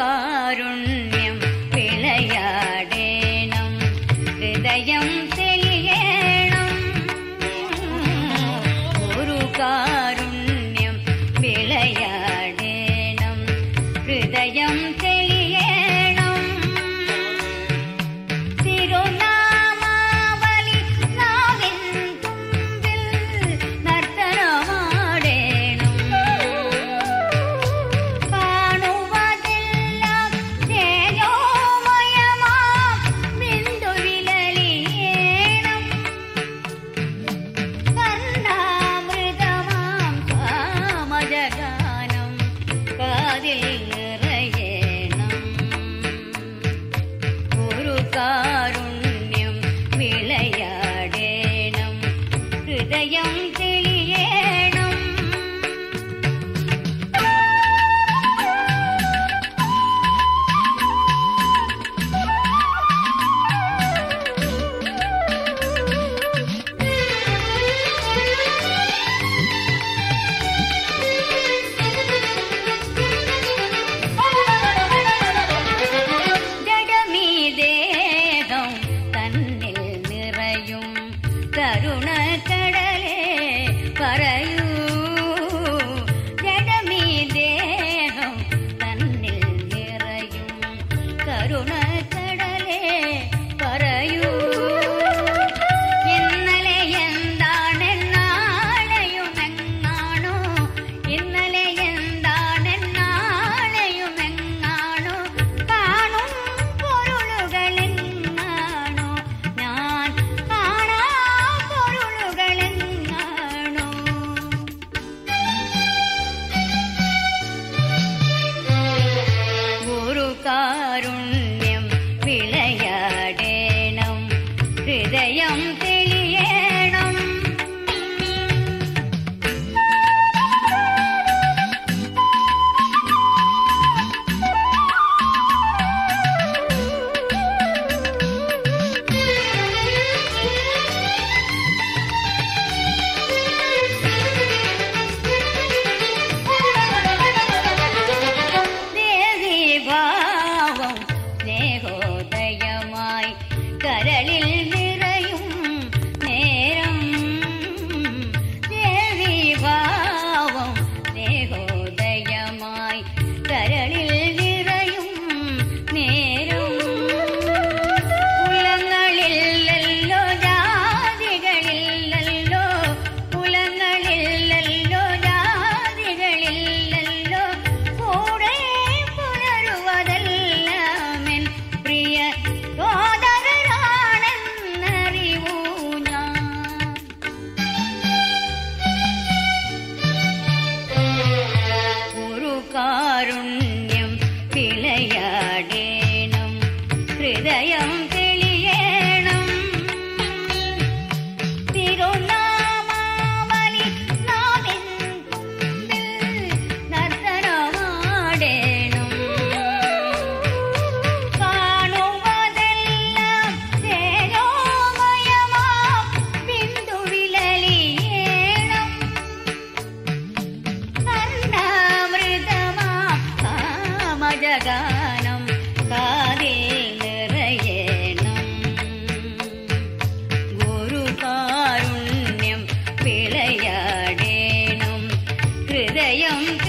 കാരുണ്യം വിളയാടേണം ഹൃദയം തെളിയേണം ഒരു കാരുണ്യം വിളയാടേണം ഹൃദയം തെളിയേണം തിരുനാമാവലി നാവിൻ തുമ്പിൽ നർത്തനമാടേണം കാണുവതെല്ലാം തേജോമയമാം ബിന്ദുവിലലിയേണം കർണാമൃതമാം കാമജഗാനം കാതിൽ നിറയേണം ഒരു കാരുണ്യം വിളയാടേണം ഹൃദയം തെളിയേണം ജഡമീ ദേഹം തന്നിൽ നിറയും കരുണക്കടലേ പറയൂ ജഡമീ ദേഹം തന്നിൽ നിറയും കരുണക്കടലേ പറയൂ ഇന്നലെ എന്താണെന്നാളെയുമെങ്ങാണോ ഇന്നലെ എന്താണെന്നാളെയുമെങ്ങാണോ കാണും പൊരുളുകളെങ്ങാണോ ഞാൻ കാണാ പൊരുളുകളെങ്ങാണോ ഒരു കാരുണ്യം വിളയാടേണം ഹൃദയം തെളിയേണം ദേവീഭാവം സ്നേഹോദയമായി കരളിൽ നിറയും നേരം ദേവീഭാവം സ്നേഹോദയമായി കരളിൽ നിറയും നേരം കുലങ്ങളില്ലല്ലോ ജാതികളില്ലല്ലോ കുലങ്ങളില്ലല്ലോ ജാതികളില്ലല്ലോ കൂടെ പുലരുവതെല്ലാമെൻ പ്രിയ സോദരരാണെന്നറിവൂ ഞാൻ ഒരു കാരുണ്യം വിളയാടേണം ഹൃദയം തെളിയേണം തിരുനാമാവലി നാവിൻ തുമ്പിൽ നർത്തനമാടേണം കാണുവതെല്ലാം തേജോമയമാം ബിന്ദുവിലലിയേണം കർണാമൃതമാം കാമജഗാനം കാതിൽ നിറയേണം ഒരു കാരുണ്യം വിളയാടേണം ഹൃദയം